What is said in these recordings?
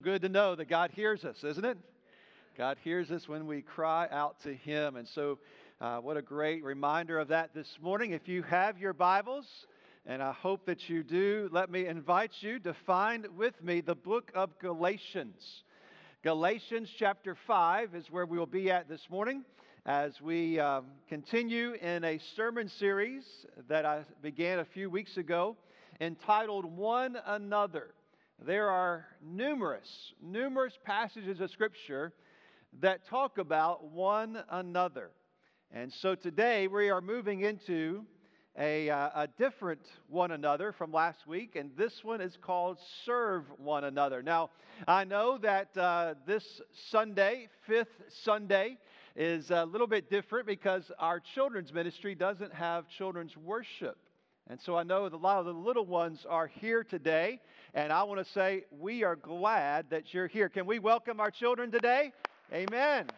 good to know that God hears us, isn't it? God hears us when we cry out to Him. And so what a great reminder of that this morning. If you have your Bibles, and I hope that you do, let me invite you to find with me the book of Galatians. Galatians chapter 5 is where we will be at this morning as we continue in a sermon series that I began a few weeks ago entitled One Another. There are numerous passages of Scripture that talk about one another. And so today we are moving into a different one another from last week, and this one is called Serve One Another. Now, I know that this Sunday, fifth Sunday, is a little bit different because our children's ministry doesn't have children's worship. And so I know that a lot of the little ones are here today, and I want to say we are glad that you're here. Can we welcome our children today? Amen.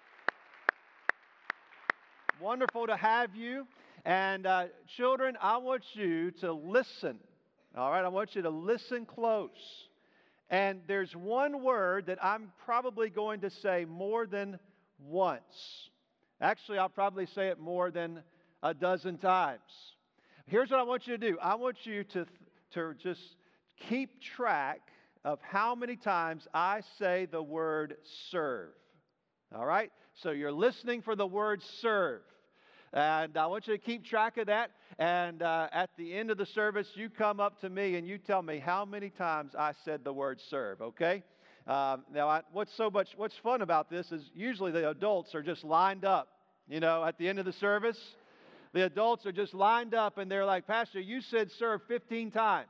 Wonderful to have you. And children, I want you to listen. All right, I want you to listen close. And there's one word that I'm probably going to say more than once. Actually, I'll probably say it more than a dozen times. Here's what I want you to do. I want you to just keep track of how many times I say the word serve. All right? So you're listening for the word serve. And I want you to keep track of that. And at the end of the service, you come up to me and you tell me how many times I said the word serve, okay? What's fun about this is usually the adults are just lined up, at the end of the service. The adults are just lined up and they're like, Pastor, you said serve 15 times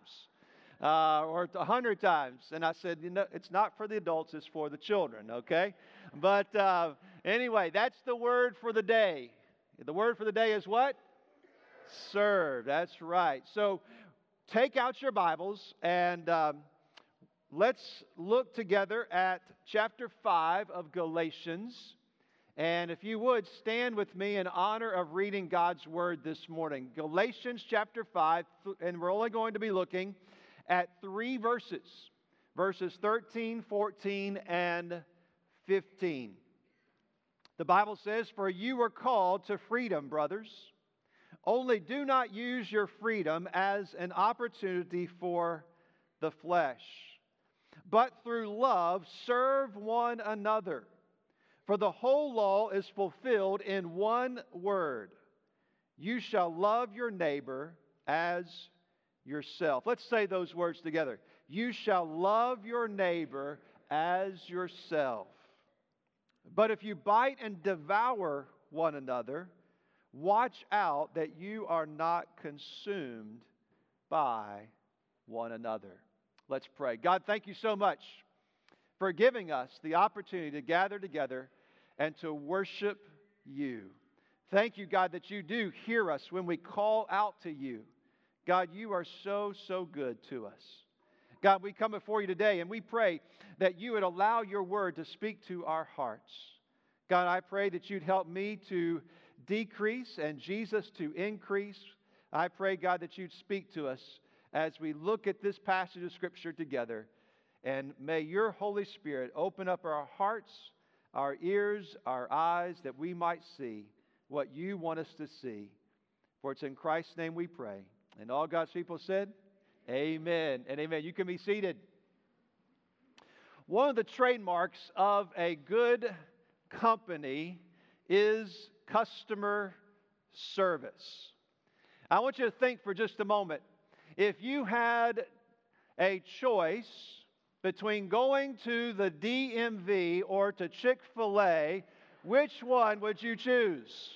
or 100 times. And I said, it's not for the adults, it's for the children, okay? But anyway, that's the word for the day. The word for the day is what? Serve. That's right. So take out your Bibles and let's look together at chapter 5 of Galatians. And if you would, stand with me in honor of reading God's Word this morning. Galatians chapter 5, and we're only going to be looking at 3 verses. Verses 13, 14, and 15. The Bible says, "For you were called to freedom, brothers. Only do not use your freedom as an opportunity for the flesh, but through love serve one another. For the whole law is fulfilled in one word: you shall love your neighbor as yourself." Let's say those words together. You shall love your neighbor as yourself. But if you bite and devour one another, watch out that you are not consumed by one another. Let's pray. God, thank you so much for giving us the opportunity to gather together and to worship you. Thank you, God, that you do hear us when we call out to you. God, you are so good to us. God, we come before you today and we pray that you would allow your word to speak to our hearts. God, I pray that you'd help me to decrease and Jesus to increase. I pray, God, that you'd speak to us as we look at this passage of Scripture together. And may your Holy Spirit open up our hearts, our ears, our eyes, that we might see what you want us to see. For it's in Christ's name we pray. And all God's people said, amen and amen. You can be seated. One of the trademarks of a good company is customer service. I want you to think for just a moment. If you had a choice between going to the DMV or to Chick-fil-A, which one would you choose?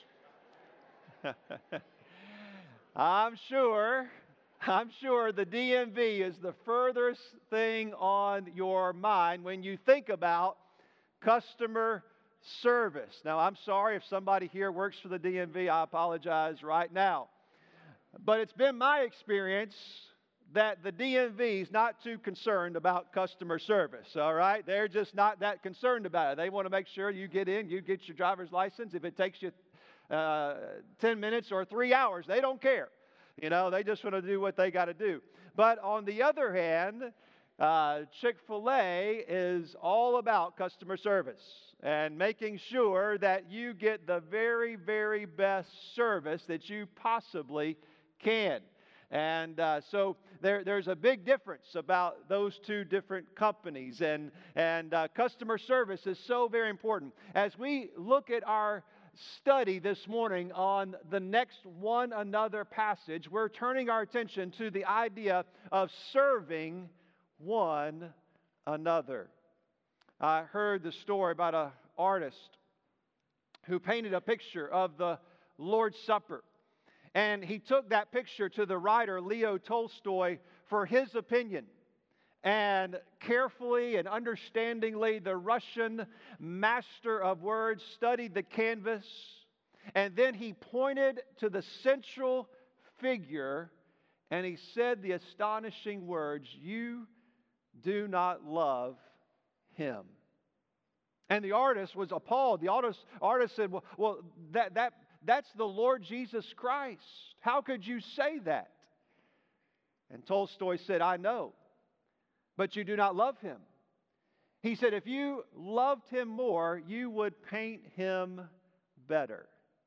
I'm sure the DMV is the furthest thing on your mind when you think about customer service. Now, I'm sorry if somebody here works for the DMV. I apologize right now. But it's been my experience that the DMV is not too concerned about customer service, all right? They're just not that concerned about it. They want to make sure you get in, you get your driver's license. If it takes you 10 minutes or 3 hours, they don't care. They just want to do what they got to do. But on the other hand, Chick-fil-A is all about customer service and making sure that you get the very, very best service that you possibly can. And so there's a big difference about those two different companies. And customer service is so very important. As we look at our study this morning on the next one another passage, we're turning our attention to the idea of serving one another. I heard the story about an artist who painted a picture of the Lord's Supper. And he took that picture to the writer Leo Tolstoy for his opinion. And carefully and understandingly, the Russian master of words studied the canvas. And then he pointed to the central figure and he said the astonishing words, "You do not love him." And the artist was appalled. The artist said, well, that's the Lord Jesus Christ. How could you say that? And Tolstoy said, "I know, but you do not love him." He said, "If you loved him more, you would paint him better."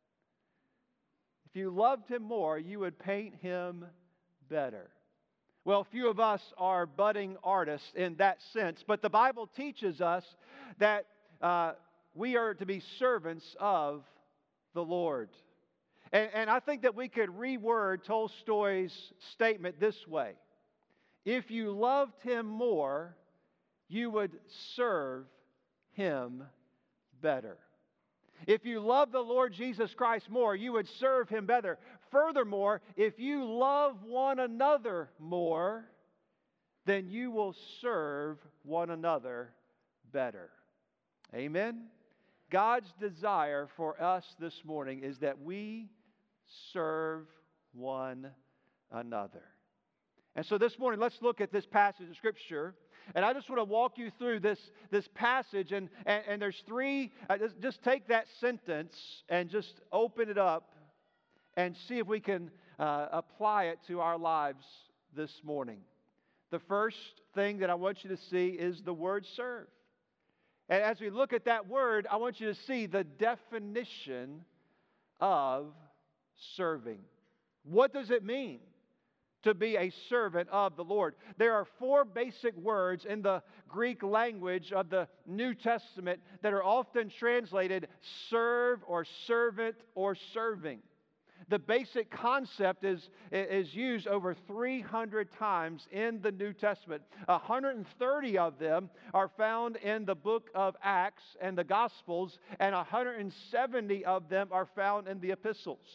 If you loved him more, you would paint him better. Well, few of us are budding artists in that sense, but the Bible teaches us that we are to be servants of the Lord. And I think that we could reword Tolstoy's statement this way: if you loved him more, you would serve him better. If you love the Lord Jesus Christ more, you would serve him better. Furthermore, if you love one another more, then you will serve one another better. Amen? God's desire for us this morning is that we serve one another. And so this morning, let's look at this passage of Scripture. And I just want to walk you through this passage. And there's three, just take that sentence and just open it up and see if we can apply it to our lives this morning. The first thing that I want you to see is the word serve. And as we look at that word, I want you to see the definition of serving. What does it mean to be a servant of the Lord? There are four basic words in the Greek language of the New Testament that are often translated serve or servant or serving. The basic concept is used over 300 times in the New Testament. 130 of them are found in the book of Acts and the Gospels, and 170 of them are found in the epistles.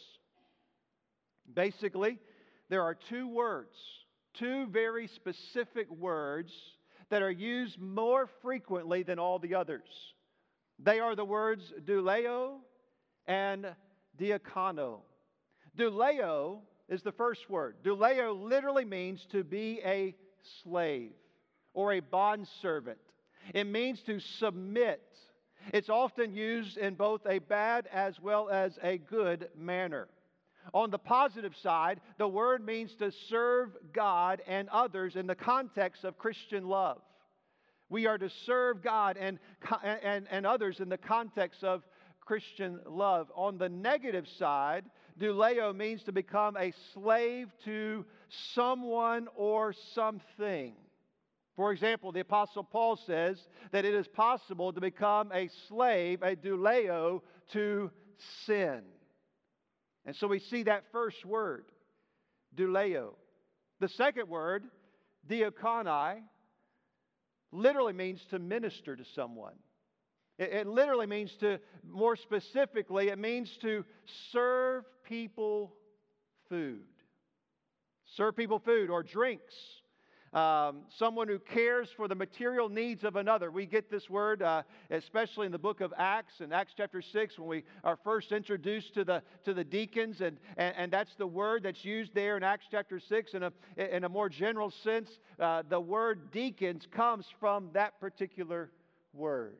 Basically, there are two words, two very specific words that are used more frequently than all the others. They are the words douleo and diakono. Douleo is the first word. Douleo literally means to be a slave or a bondservant. It means to submit. It's often used in both a bad as well as a good manner. On the positive side, the word means to serve God and others in the context of Christian love. We are to serve God and others in the context of Christian love. On the negative side, douleo means to become a slave to someone or something. For example, the Apostle Paul says that it is possible to become a slave, a douleo, to sin. And so we see that first word, douleo. The second word, diakonai, literally means to minister to someone. It literally means to, more specifically, it means to serve people food. Serve people food or drinks. Someone who cares for the material needs of another. We get this word especially in the book of Acts, in Acts chapter 6, when we are first introduced to the deacons, and that's the word that's used there in Acts chapter 6. In a more general sense, the word deacons comes from that particular word.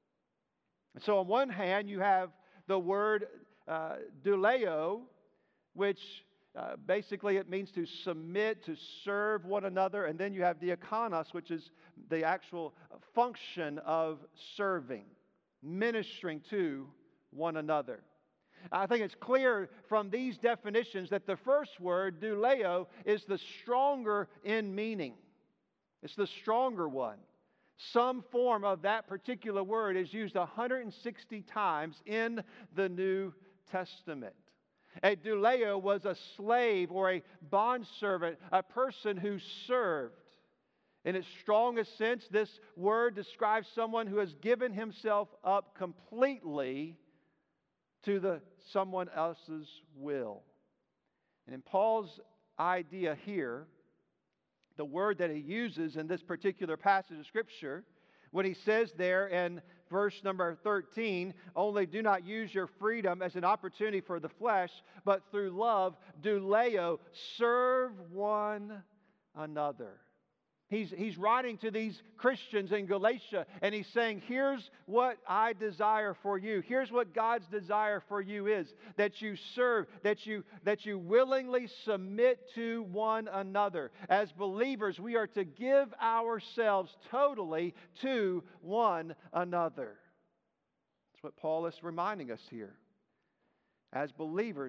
So on one hand, you have the word douleo, which Basically, it means to submit, to serve one another. And then you have diakonos, which is the actual function of serving, ministering to one another. I think it's clear from these definitions that the first word, douleo, is the stronger in meaning. It's the stronger one. Some form of that particular word is used 160 times in the New Testament. A douleo was a slave or a bondservant, a person who served. In its strongest sense, this word describes someone who has given himself up completely to someone else's will. And in Paul's idea here, the word that he uses in this particular passage of Scripture, when he says there in verse number 13, only do not use your freedom as an opportunity for the flesh, but through love, douleo, serve one another. He's writing to these Christians in Galatia, and he's saying, here's what I desire for you. Here's what God's desire for you is, that you serve, that you willingly submit to one another. As believers, we are to give ourselves totally to one another. That's what Paul is reminding us here. As believers,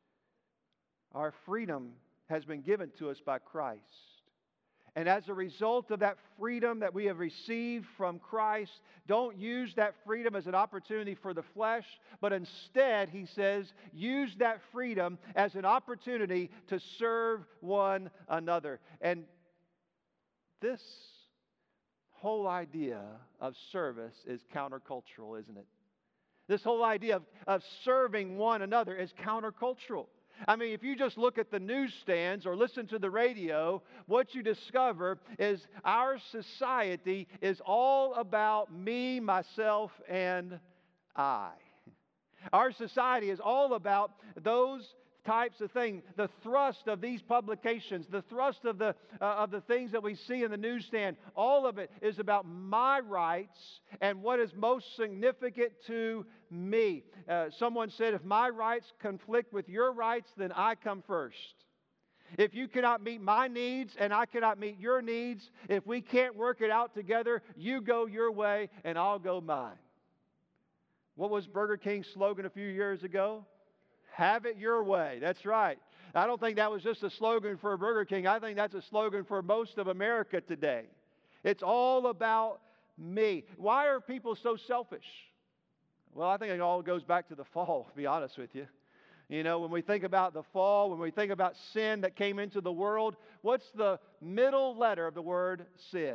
our freedom has been given to us by Christ. And as a result of that freedom that we have received from Christ, don't use that freedom as an opportunity for the flesh, but instead, he says, use that freedom as an opportunity to serve one another. And this whole idea of service is countercultural, isn't it? This whole idea of serving one another is countercultural. I mean, if you just look at the newsstands or listen to the radio, what you discover is our society is all about me, myself, and I. Our society is all about those types of things. The thrust of these publications, the thrust of the things that we see in the newsstand, all of it is about my rights and what is most significant to me. Someone said, if my rights conflict with your rights, then I come first. If you cannot meet my needs and I cannot meet your needs, if we can't work it out together, you go your way and I'll go mine. What was Burger King's slogan a few years ago? Have it your way. That's right. I don't think that was just a slogan for Burger King. I think that's a slogan for most of America today. It's all about me. Why are people so selfish? Well, I think it all goes back to the fall, to be honest with you. You know, when we think about the fall, when we think about sin that came into the world, what's the middle letter of the word sin?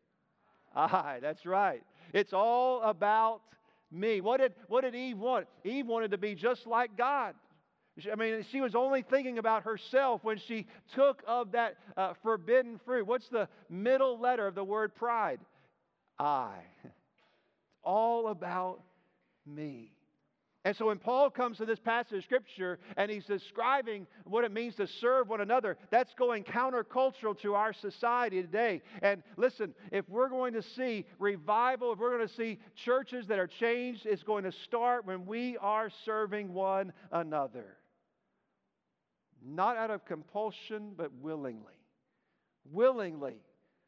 I. That's right. It's all about me. What did Eve want? Eve wanted to be just like God. I mean, she was only thinking about herself when she took of that forbidden fruit. What's the middle letter of the word pride? I. It's all about me. And so when Paul comes to this passage of Scripture and he's describing what it means to serve one another, that's going countercultural to our society today. And listen, if we're going to see revival, if we're going to see churches that are changed, it's going to start when we are serving one another. Not out of compulsion, but willingly. Willingly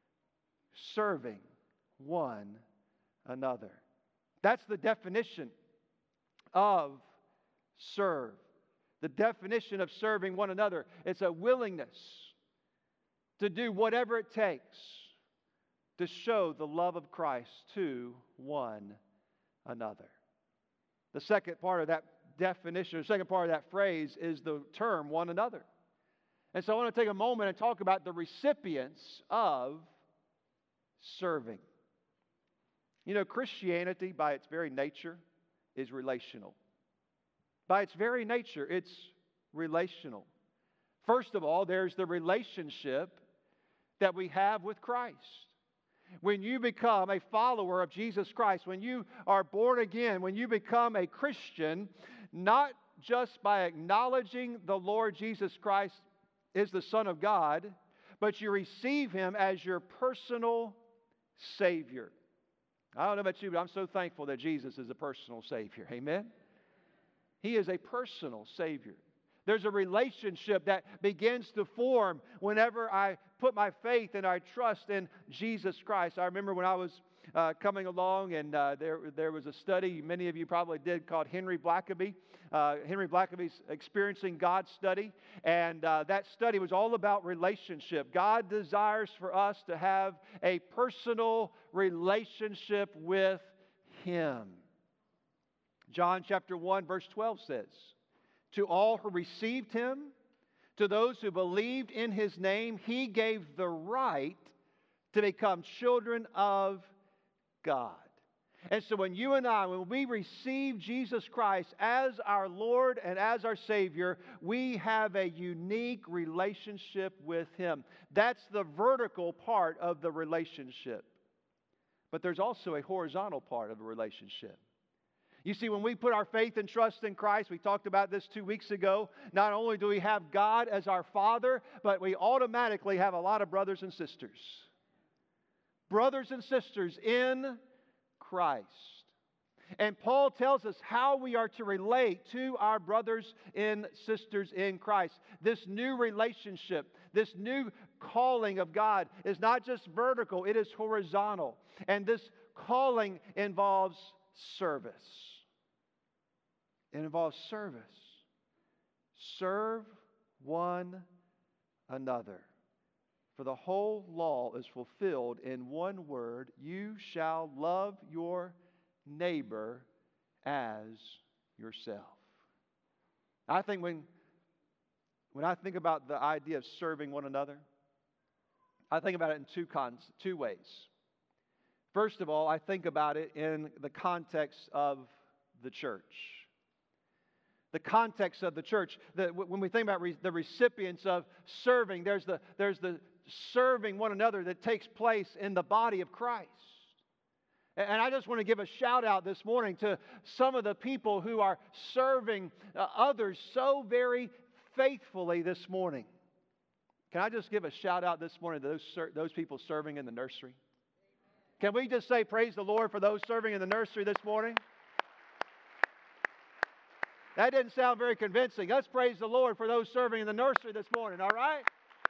serving one another. That's the definition of serve. The definition of serving one another. It's a willingness to do whatever it takes to show the love of Christ to one another. The second part of that definition, or the second part of that phrase is the term one another. And so I want to take a moment and talk about the recipients of serving. You know, Christianity, by its very nature, is relational. By its very nature, it's relational. First of all, there's the relationship that we have with Christ. When you become a follower of Jesus Christ, when you are born again, when you become a Christian, not just by acknowledging the Lord Jesus Christ is the Son of God, but you receive Him as your personal Savior. I don't know about you, but I'm so thankful that Jesus is a personal Savior. Amen? He is a personal Savior. There's a relationship that begins to form whenever I put my faith and I trust in Jesus Christ. I remember when I was coming along, and there was a study many of you probably did called Henry Blackaby. Henry Blackaby's Experiencing God study, and that study was all about relationship. God desires for us to have a personal relationship with Him. John chapter 1 verse 12 says, "To all who received Him, to those who believed in His name, He gave the right to become children of God." And so when you and I, when we receive Jesus Christ as our Lord and as our Savior, we have a unique relationship with Him. That's the vertical part of the relationship. But there's also a horizontal part of the relationship. You see, when we put our faith and trust in Christ, we talked about this 2 weeks ago, not only do we have God as our Father, but we automatically have a lot of brothers and sisters. Brothers and sisters in Christ. And Paul tells us how we are to relate to our brothers and sisters in Christ. This new relationship, this new calling of God is not just vertical, it is horizontal. And this calling involves service. It involves service. Serve one another. For the whole law is fulfilled in one word: you shall love your neighbor as yourself. I think when I think about the idea of serving one another, I think about it in two ways. First of all, I think about it in the context of the church. The context of the church. When we think about the recipients of serving, there's the serving one another that takes place in the body of Christ. And I just want to give a shout out this morning to some of the people who are serving others so very faithfully this morning. Can I just give a shout out this morning to those people serving in the nursery? Can we just say praise the Lord for those serving in the nursery this morning? That didn't sound very convincing. Let's praise the Lord for those serving in the nursery this morning, all right?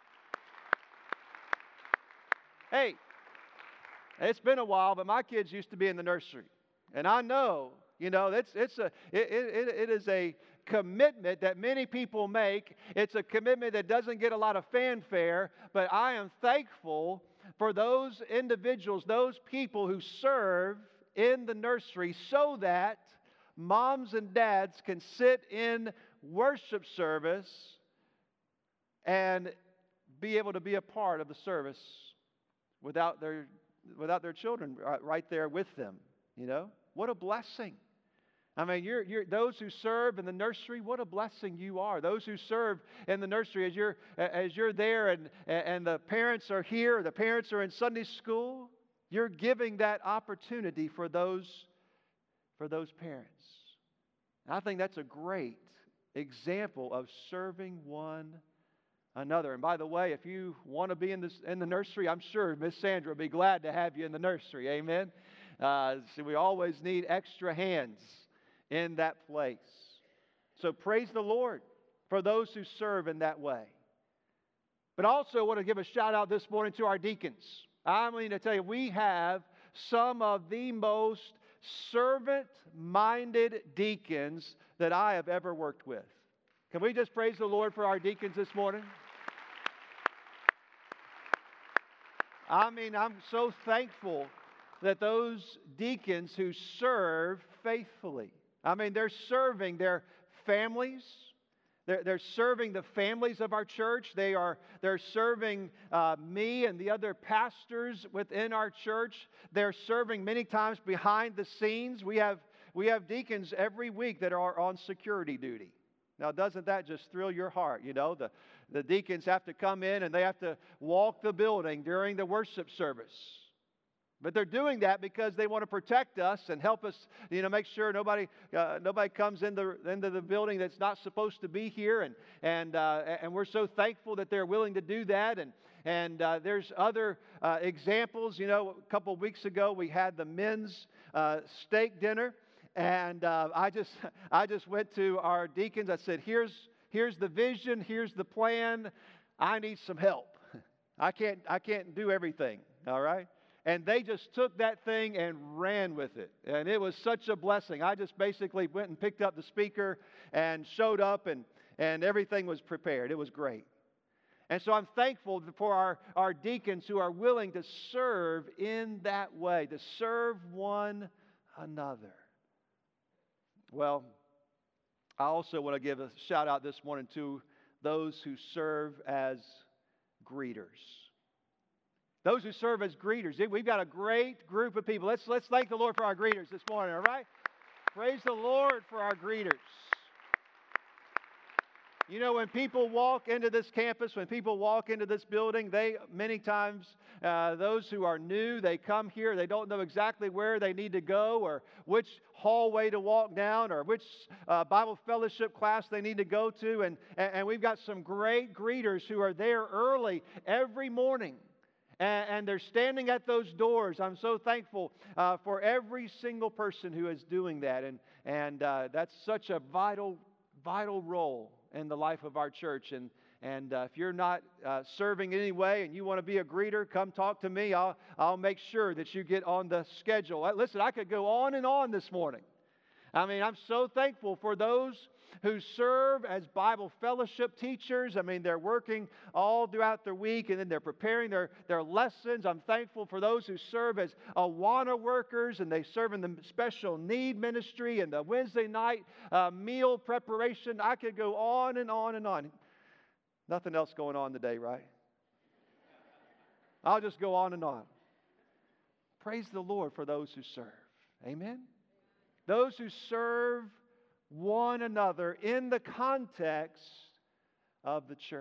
Hey, it's been a while, but my kids used to be in the nursery. And I know, it is a commitment that many people make. It's a commitment that doesn't get a lot of fanfare, but I am thankful for those individuals, those people who serve in the nursery so that moms and dads can sit in worship service and be able to be a part of the service without their children right there with them. What a blessing. I mean, you're those who serve in the nursery, what a blessing you are. Those who serve in the nursery, as you're there and the parents are here, the parents are in Sunday school, you're giving that opportunity for those parents. And I think that's a great example of serving one another. And by the way, if you want to be in the nursery, I'm sure Miss Sandra will be glad to have you in the nursery. Amen. So we always need extra hands in that place. So praise the Lord for those who serve in that way. But also want to give a shout out this morning to our deacons. I'm going to tell you, we have some of the most servant-minded deacons that I have ever worked with. Can we just praise the Lord for our deacons this morning? I mean, I'm so thankful that those deacons who serve faithfully, I mean, they're serving their families. They're serving the families of our church. They're serving me and the other pastors within our church. They're serving many times behind the scenes. We have deacons every week that are on security duty. Now, doesn't that just thrill your heart? The deacons have to come in and they have to walk the building during the worship service. But they're doing that because they want to protect us and help us, make sure nobody comes into the building that's not supposed to be here. And we're so thankful that they're willing to do that. And there's other examples. A couple of weeks ago we had the men's steak dinner, and I just went to our deacons. I said, here's the vision, here's the plan. I need some help. I can't do everything, all right? And they just took that thing and ran with it. And it was such a blessing. I just basically went and picked up the speaker and showed up, and everything was prepared. It was great. And so I'm thankful for our deacons who are willing to serve in that way, to serve one another. Well, I also want to give a shout out this morning to those who serve as greeters. Those who serve as greeters. We've got a great group of people. Let's thank the Lord for our greeters this morning, all right? Praise the Lord for our greeters. You know, when people walk into this campus, when people walk into this building, many times, those who are new, they come here, they don't know exactly where they need to go or which hallway to walk down or which Bible fellowship class they need to go to. And we've got some great greeters who are there early every morning. And they're standing at those doors. I'm so thankful for every single person who is doing that. And that's such a vital role in the life of our church. And if you're not serving in any way and you want to be a greeter, come talk to me. I'll make sure that you get on the schedule. Listen, I could go on and on this morning. I mean, I'm so thankful for those who serve as Bible fellowship teachers. I mean, they're working all throughout the week and then they're preparing their lessons. I'm thankful for those who serve as Awana workers and they serve in the special need ministry and the Wednesday night meal preparation. I could go on and on and on. Nothing else going on today, right? I'll just go on and on. Praise the Lord for those who serve. Amen? Those who serve one another in the context of the church.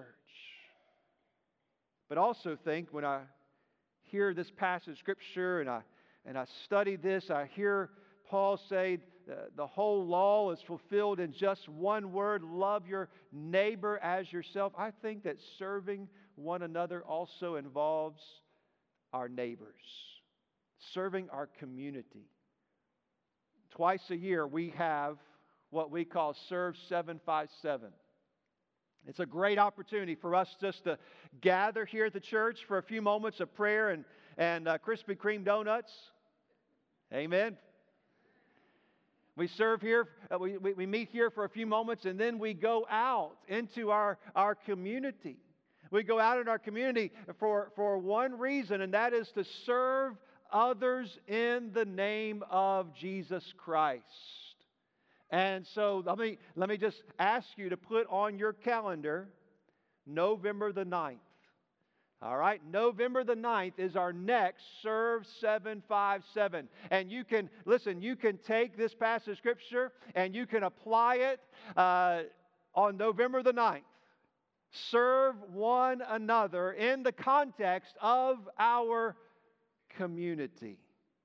But also think when I hear this passage of Scripture and I study this, I hear Paul say the whole law is fulfilled in just one word, love your neighbor as yourself. I think that serving one another also involves our neighbors, serving our community. Twice a year we have what we call Serve 757. It's a great opportunity for us just to gather here at the church for a few moments of prayer and Krispy Kreme donuts. Amen. We serve here, we meet here for a few moments, and then we go out into our community. We go out in our community for one reason, and that is to serve others in the name of Jesus Christ. And so let me just ask you to put on your calendar November the 9th. All right, November the 9th is our next Serve 757. And you can take this passage of Scripture and you can apply it on November the 9th. Serve one another in the context of our community.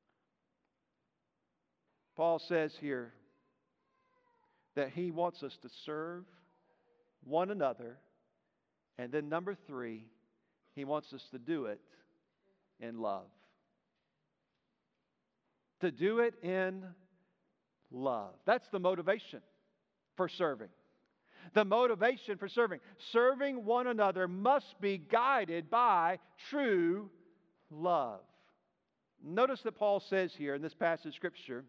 Paul says here that he wants us to serve one another. And then number 3, he wants us to do it in love. To do it in love. That's the motivation for serving. The motivation for serving one another must be guided by true love. Notice that Paul says here in this passage of Scripture,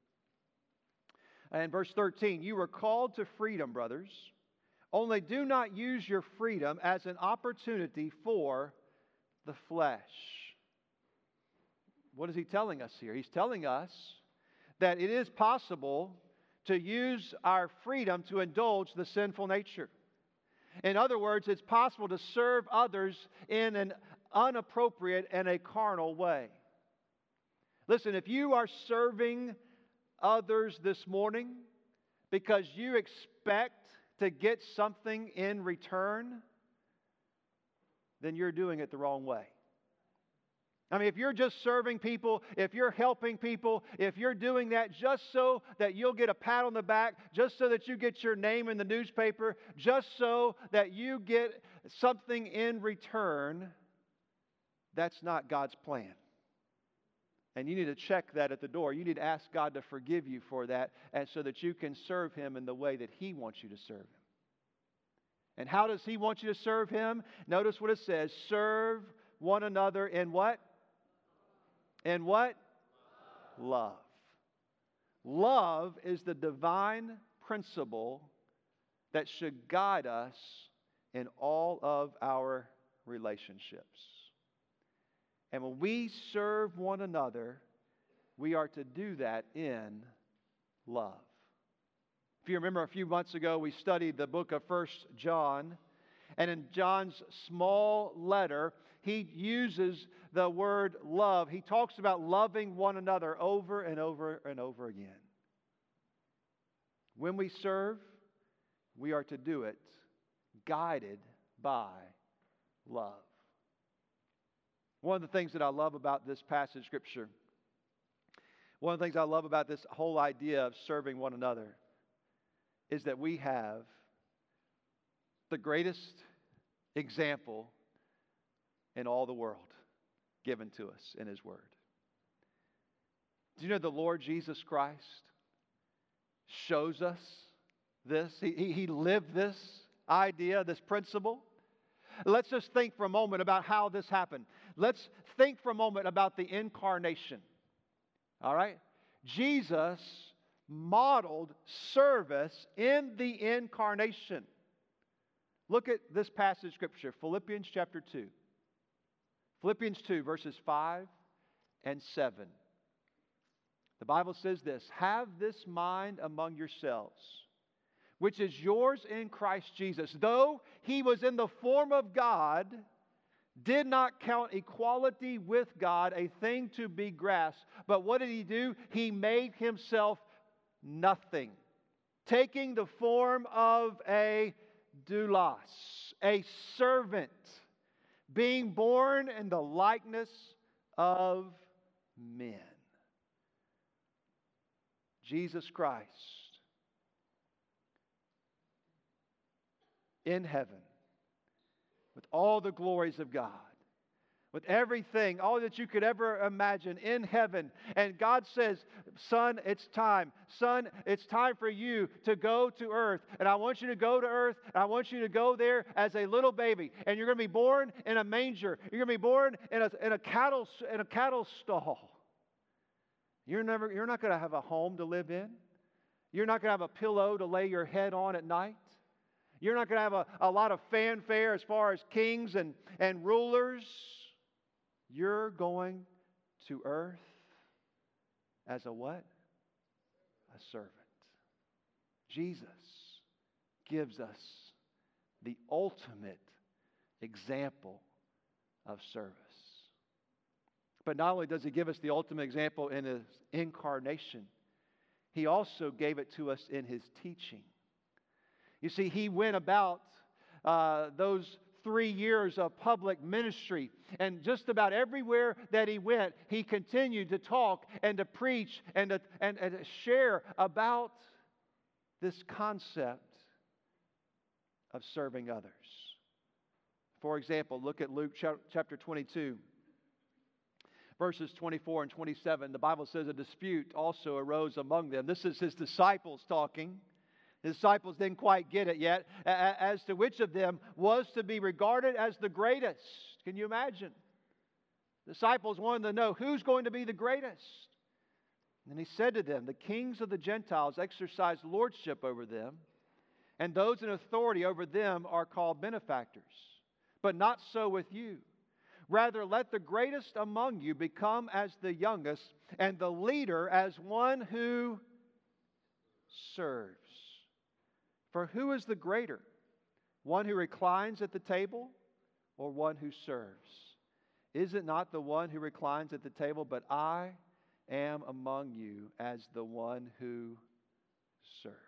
in verse 13, you were called to freedom, brothers. Only do not use your freedom as an opportunity for the flesh. What is he telling us here? He's telling us that it is possible to use our freedom to indulge the sinful nature. In other words, it's possible to serve others in an inappropriate and a carnal way. Listen, if you are serving others this morning because you expect to get something in return, then you're doing it the wrong way. I mean, if you're just serving people, if you're helping people, if you're doing that just so that you'll get a pat on the back, just so that you get your name in the newspaper, just so that you get something in return, that's not God's plan. And you need to check that at the door. You need to ask God to forgive you for that, and so that you can serve Him in the way that He wants you to serve Him. And how does He want you to serve Him? Notice what it says. Serve one another in what? In what? Love. Love is the divine principle that should guide us in all of our relationships. And when we serve one another, we are to do that in love. If you remember a few months ago, we studied the book of 1 John. And in John's small letter, he uses the word love. He talks about loving one another over and over and over again. When we serve, we are to do it guided by love. One of the things that I love about this passage of Scripture, one of the things I love about this whole idea of serving one another, is that we have the greatest example in all the world given to us in His Word. Do you know the Lord Jesus Christ shows us this? He lived this idea, this principle. Let's just think for a moment about how this happened. Let's think for a moment about the incarnation. All right? Jesus modeled service in the incarnation. Look at this passage of Scripture, Philippians chapter 2. Philippians 2, verses 5 and 7. The Bible says this, "Have this mind among yourselves, which is yours in Christ Jesus. Though He was in the form of God, did not count equality with God a thing to be grasped. But what did He do? He made Himself nothing, taking the form of a doulos, a servant, being born in the likeness of men." Jesus Christ in heaven, with all the glories of God, with everything, all that you could ever imagine in heaven. And God says, "Son, it's time. Son, it's time for you to go to earth. And I want you to go to earth. And I want you to go there as a little baby. And you're going to be born in a manger. You're going to be born in a cattle stall. You're not going to have a home to live in. You're not going to have a pillow to lay your head on at night. You're not going to have a lot of fanfare as far as kings and rulers. You're going to earth as a what? A servant." Jesus gives us the ultimate example of service. But not only does He give us the ultimate example in His incarnation, He also gave it to us in His teaching. You see, He went about those 3 years of public ministry, and just about everywhere that He went, He continued to talk and to preach and to share about this concept of serving others. For example, look at Luke chapter 22. Verses 24 and 27, the Bible says a dispute also arose among them. This is His disciples talking. The disciples didn't quite get it yet as to which of them was to be regarded as the greatest. Can you imagine? The disciples wanted to know who's going to be the greatest. And He said to them, "The kings of the Gentiles exercise lordship over them, and those in authority over them are called benefactors. But not so with you. Rather, let the greatest among you become as the youngest, and the leader as one who serves. For who is the greater? One who reclines at the table, or one who serves? Is it not the one who reclines at the table? But I am among you as the one who serves."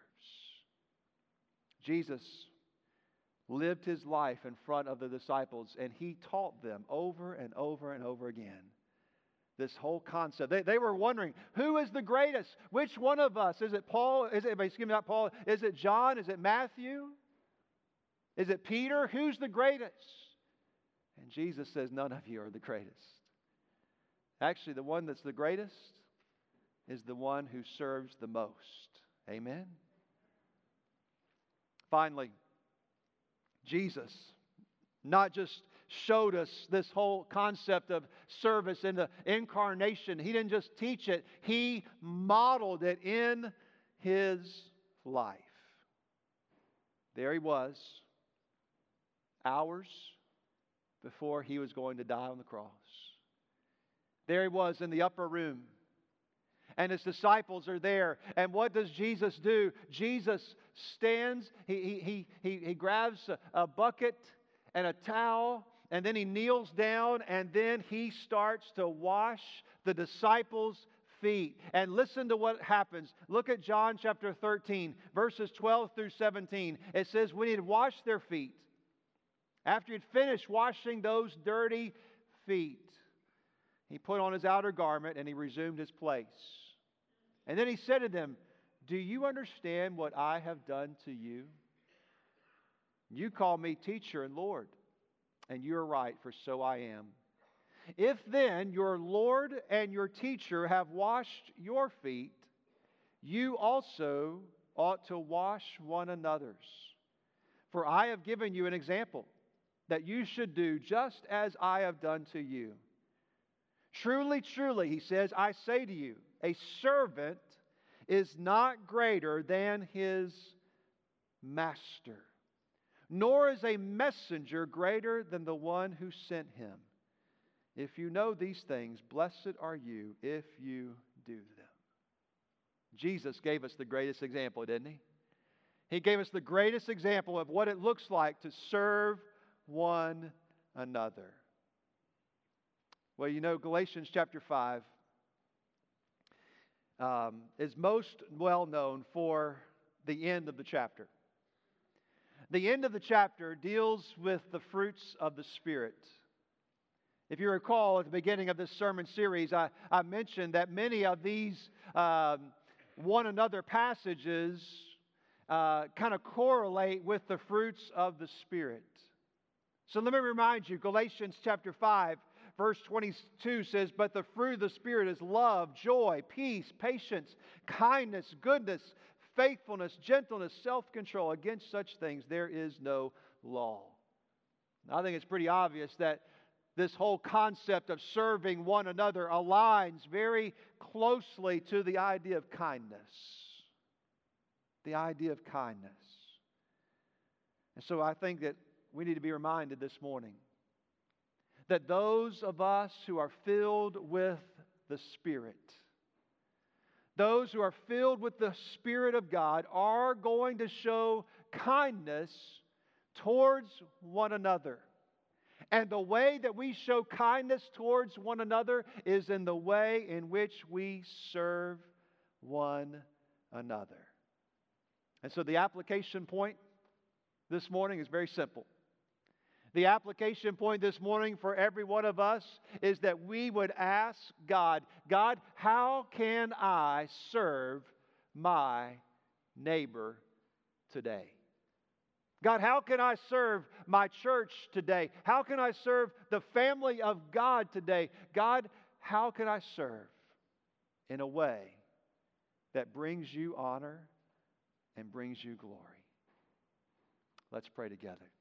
Jesus lived His life in front of the disciples, and He taught them over and over and over again this whole concept. They were wondering, who is the greatest? Which one of us? Is it Paul? Excuse me, not Paul. Is it John? Is it Matthew? Is it Peter? Who's the greatest? And Jesus says, none of you are the greatest. Actually, the one that's the greatest is the one who serves the most. Amen? Finally, Jesus not just showed us this whole concept of service in the incarnation. He didn't just teach it, He modeled it in His life. There He was, hours before He was going to die on the cross. There He was in the upper room, and His disciples are there. And what does Jesus do? Jesus stands, he grabs a bucket and a towel, and then He kneels down, and then He starts to wash the disciples' feet. And listen to what happens. Look at John chapter 13, verses 12 through 17. It says, when He had washed their feet, after He had finished washing those dirty feet, He put on His outer garment and He resumed His place. And then He said to them, do you understand what I have done to you? You call me teacher and Lord, and you are right, for so I am. If then your Lord and your teacher have washed your feet, you also ought to wash one another's. For I have given you an example, that you should do just as I have done to you. Truly, truly, He says, I say to you, a servant is not greater than his master, nor is a messenger greater than the one who sent him. If you know these things, blessed are you if you do them. Jesus gave us the greatest example, didn't He? He gave us the greatest example of what it looks like to serve one another. Well, you know, Galatians chapter 5 is most well known for the end of the chapter. The end of the chapter deals with the fruits of the Spirit. If you recall, at the beginning of this sermon series, I mentioned that many of these one another passages kind of correlate with the fruits of the Spirit. So let me remind you, Galatians chapter 5, verse 22 says, but the fruit of the Spirit is love, joy, peace, patience, kindness, goodness, faithfulness, gentleness, self-control. Against such things there is no law. Now, I think it's pretty obvious that this whole concept of serving one another aligns very closely to the idea of kindness. The idea of kindness. And so I think that we need to be reminded this morning that those of us who are filled with the Spirit, those who are filled with the Spirit of God, are going to show kindness towards one another. And the way that we show kindness towards one another is in the way in which we serve one another. And so the application point this morning is very simple. The application point this morning for every one of us is that we would ask God, God, how can I serve my neighbor today? God, how can I serve my church today? How can I serve the family of God today? God, how can I serve in a way that brings you honor and brings you glory? Let's pray together.